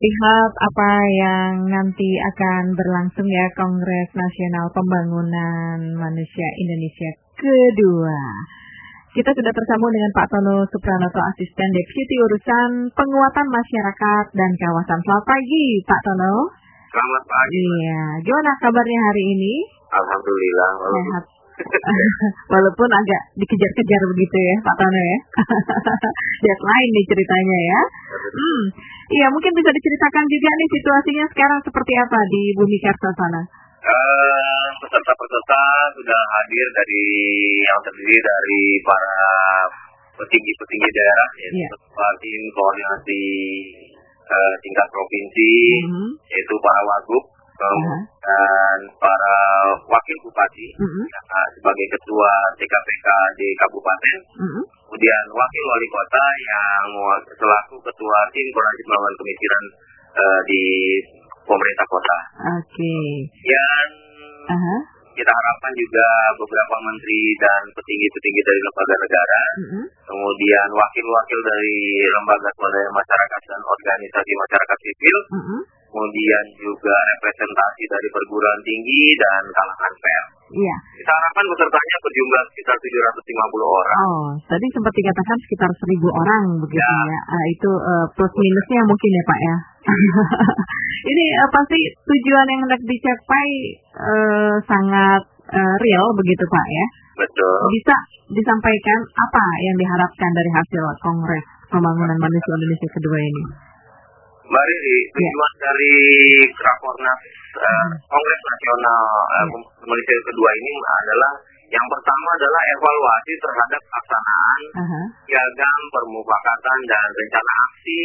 Lihat apa yang nanti akan berlangsung ya Kongres Nasional Pembangunan Manusia Indonesia kedua. Kita sudah tersambung dengan Pak Tono Supranoto, Asisten Deputi Urusan Penguatan Masyarakat dan Kawasan. Selamat pagi, Pak Tono. Selamat pagi. Iya, gimana kabarnya hari ini? Alhamdulillah. Sehat. Walaupun agak dikejar-kejar begitu ya, Pak Tono ya. Deadline nih ceritanya ya. Iya, mungkin bisa diceritakan juga nih situasinya sekarang seperti apa di Bumi Karsa sana? Peserta-peserta sudah hadir yang terdiri dari para petinggi-petinggi daerah, yaitu tim koordinasi tingkat provinsi, yaitu para wagub, dan para wakil bupati sebagai ketua TKPK di kabupaten, kemudian wakil wali kota yang selaku ketua tim koordinasi melawan kemiskinan di pemerintah kota. Oke. Dan kita harapkan juga beberapa menteri dan petinggi-petinggi dari lembaga negara, kemudian wakil-wakil dari lembaga swadaya masyarakat dan organisasi masyarakat sipil, kemudian juga representasi dari perguruan tinggi dan kalangan pers. Iya. Kita harapkan pesertanya berjumlah sekitar 750 orang. Oh, tadi sempat dikatakan sekitar 1.000 orang begitu ya. Itu plus minusnya mungkin ya Pak ya. Ini pasti tujuan yang hendak dicapai sangat real begitu Pak ya. Betul. Bisa disampaikan apa yang diharapkan dari hasil Kongres Pembangunan Manusia Indonesia kedua ini? Mbak Riri, tujuan dari Rakornas Kongres Nasional Manusia kedua ini adalah yang pertama adalah evaluasi terhadap pelaksanaan piagam permufakatan dan rencana aksi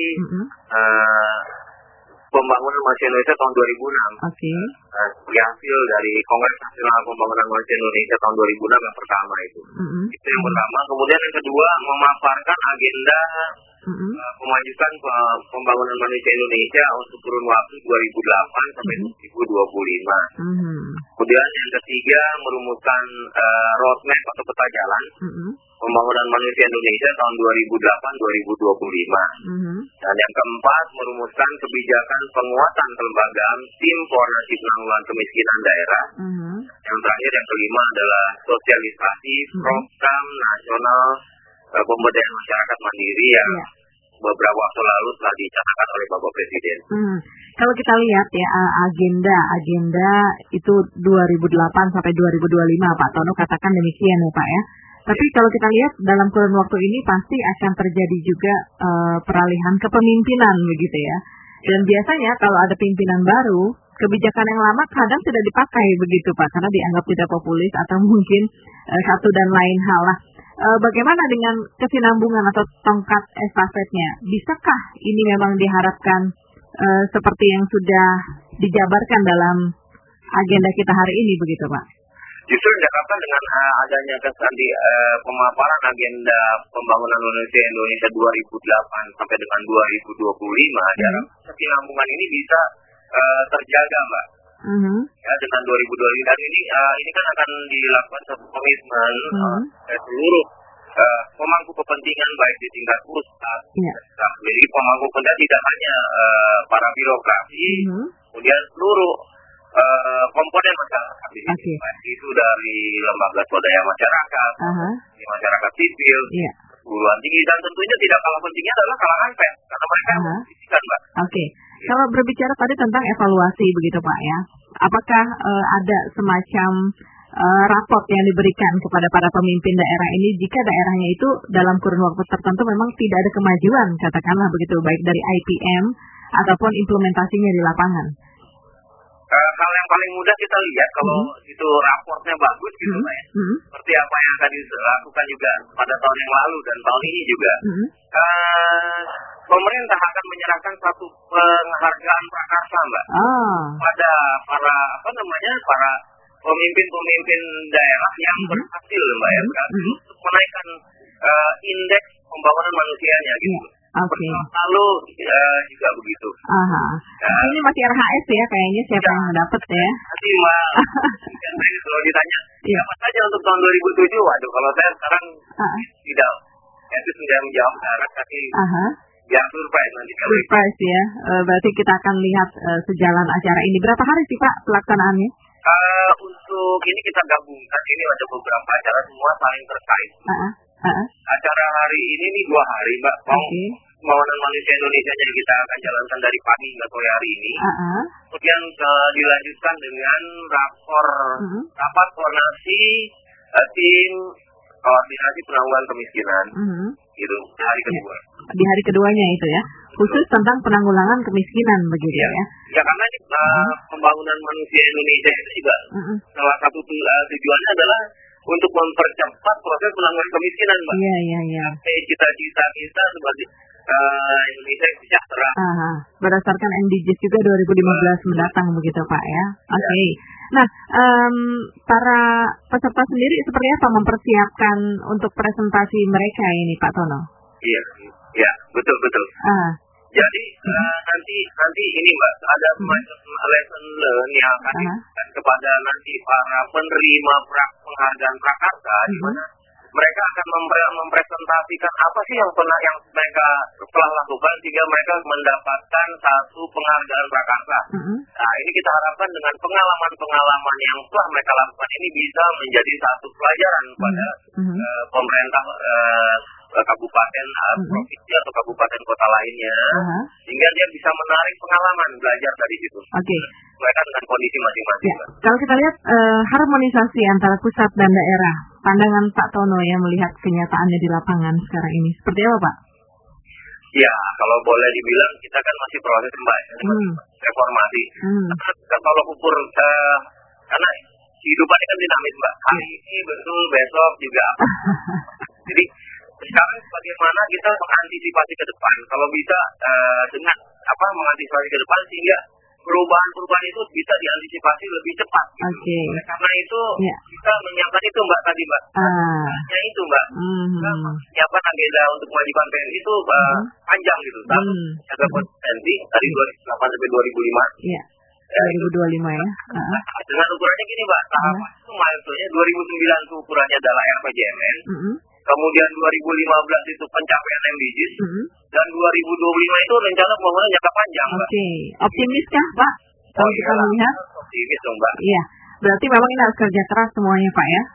Pembangunan Manusia Indonesia tahun 2006. Sebagai hasil dari Kongres Nasional Pembangunan Manusia Indonesia tahun 2006 yang pertama itu. Itu yang pertama. Kemudian yang kedua, memaparkan agenda memajukan pembangunan manusia Indonesia untuk kurun waktu 2008 sampai 2025. Kemudian yang ketiga, merumuskan roadmap atau peta jalan pembangunan manusia Indonesia tahun 2008-2025. Dan yang keempat, merumuskan kebijakan penguatan kelembagaan tim koordinasi penanggulangan kemiskinan daerah. Yang terakhir, yang kelima adalah sosialisasi program nasional pemberdayaan masyarakat mandiri yang beberapa waktu lalu telah dicanangkan oleh Bapak Presiden. Kalau kita lihat ya agenda itu 2008 sampai 2025, Pak Tono katakan demikian ya Pak ya. Tapi kalau kita lihat dalam kurun waktu ini pasti akan terjadi juga peralihan kepemimpinan begitu ya. Dan biasanya kalau ada pimpinan baru, kebijakan yang lama kadang tidak dipakai begitu Pak, karena dianggap tidak populis atau mungkin satu dan lain hal lah. Bagaimana dengan kesinambungan atau tongkat estafetnya? Bisakah ini memang diharapkan seperti yang sudah dijabarkan dalam agenda kita hari ini begitu Pak? Justru Jakarta dengan adanya tadi pemaparan agenda pembangunan Indonesia 2008 sampai dengan 2025, kesinambungan ini bisa terjaga Mbak. Ya, dengan 2025 dan ini kan akan dilakukan komitmen seluruh pemangku kepentingan baik di tingkat pusat. Jadi pemangku kepentingan tidak hanya para birokrasi, kemudian seluruh komponen masyarakat itu dari lembaga swadaya masyarakat, masyarakat sipil, perguruan tinggi, dan tentunya tidak kalah pentingnya adalah kalangan pers karena mereka membutuhkan Mbak. Kalau berbicara tadi tentang evaluasi begitu Pak ya, apakah ada semacam raport yang diberikan kepada para pemimpin daerah ini jika daerahnya itu dalam kurun waktu tertentu memang tidak ada kemajuan, katakanlah begitu, baik dari IPM ataupun implementasinya di lapangan? Hal yang paling mudah kita lihat kalau itu raportnya bagus gitu Pak ya. Seperti apa yang tadi dilakukan juga pada tahun yang lalu dan tahun ini juga. Pemerintah akan menyerahkan satu penghargaan prakarsa Mbak pada para para pemimpin daerah yang berhasil Mbak ya, untuk menaikkan indeks pembangunan manusianya gitu. Lalu juga begitu. Ini masih RHS ya kayaknya siapa yang dapat ya? Nanti Mbak, kalau ditanya siapa saja untuk tahun 2007, waduh kalau saya sekarang tidak, itu sudah menjawab tapi Ya, surprise nanti. Surprise ya. Berarti kita akan lihat sejalan acara ini. Berapa hari sih Pak pelaksanaannya? Untuk ini kita gabungkan, ini ada beberapa acara semua saling terkait. Acara hari ini nih 2 hari, Mbak. Pembangunan Manusia Indonesia yang kita akan jalankan dari pagi hingga sore hari ini. Kemudian dilanjutkan dengan rapat koordinasi tim koordinasi penanggulangan kemiskinan. Itu hari kedua. Di hari keduanya itu ya, khusus tentang penanggulangan kemiskinan begitu ya. Ya karena ini, pembangunan manusia Indonesia itu juga salah satu tujuannya adalah untuk mempercepat proses penanggulangan kemiskinan, Mbak. Iya. Cita-cita kita sebagai Indonesia yang sejahtera. Berdasarkan MDGs juga 2015 mendatang begitu Pak ya. Oke. Nah, para peserta sendiri seperti apa mempersiapkan untuk presentasi mereka ini Pak Tono? Iya, betul. Jadi nanti ini Mbak, ada semacam lesson learn yang akan diberikan kepada nanti para penerima penghargaan prakarsa, di mana mereka akan mempresentasikan apa sih yang mereka telah lakukan sehingga mereka mendapatkan satu penghargaan prakarsa. Nah, ini kita harapkan dengan pengalaman yang telah mereka lakukan ini bisa menjadi satu pelajaran pada pemerintah kabupaten, provinsi atau kabupaten kota lainnya, sehingga dia bisa menarik pengalaman belajar dari situ. Mereka dengan kondisi masing-masing. Ya. Kalau kita lihat harmonisasi antara pusat dan daerah, pandangan Pak Tono yang melihat kenyataannya di lapangan sekarang ini, seperti apa Pak? Ya, kalau boleh dibilang kita kan masih proses Mbak, reformasi. Kalau ukur karena kehidupan kan dinamis Mbak. Hari ini betul, besok juga. Jadi sekarang bagaimana kita mengantisipasi ke depan? Kalau bisa dengan mengantisipasi ke depan sehingga perubahan itu bisa diantisipasi lebih cepat. Karena itu kita menyiapkan itu Mbak tadi Mbak. Hanya itu Mbak. Menyiapkan agenda untuk memajukan PNI itu panjang gitu. Ada potensi dari 2008 sampai 2005. 2025 ya. Dengan ukurannya gini Mbak, tahapan itu milestone-nya 2009 itu ukurannya adalah RPJMN. Kemudian 2015 itu pencapaian MDGs, dan 2025 itu rencana pembangunan jangka panjang, Mbak. Optimis kah, Pak? Kalau kita melihat? Optimis dong, Mbak. Iya, berarti memang ini harus kerja keras semuanya, Pak ya?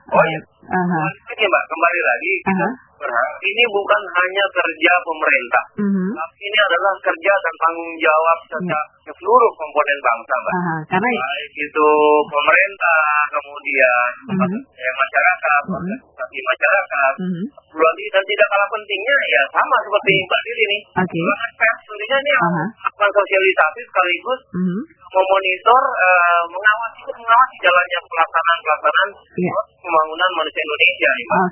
Ini Mbak, kembali lagi, kita berharap ini bukan hanya kerja pemerintah, tapi ini adalah kerja dan tanggung jawab seluruh komponen bangsa, Mbak. Karena baik itu pemerintah, kemudian masyarakat, organisasi masyarakat, dan tidak kalah pentingnya ya sama seperti Mbak Diri nih. Pers tentunya ini melakukan sosialisasi sekaligus memonitor, mengawasi jalannya pelaksanaan pembangunan manusia Indonesia.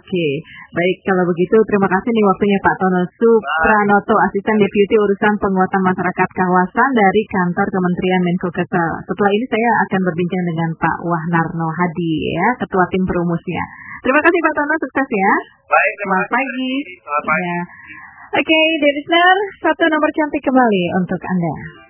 Baik, kalau begitu terima kasih nih waktunya Pak Tono Supranoto, Asisten Deputi Urusan Penguatan Masyarakat Kawasan dari Kantor Kementerian Menko Kesel. Setelah ini saya akan berbincang dengan Pak Wahnarno Hadi ya, Ketua Tim Perumusnya. Terima kasih Pak Tono, sukses ya. Baik, selamat pagi. Selamat pagi. Oke, listener, satu nomor cantik kembali untuk Anda.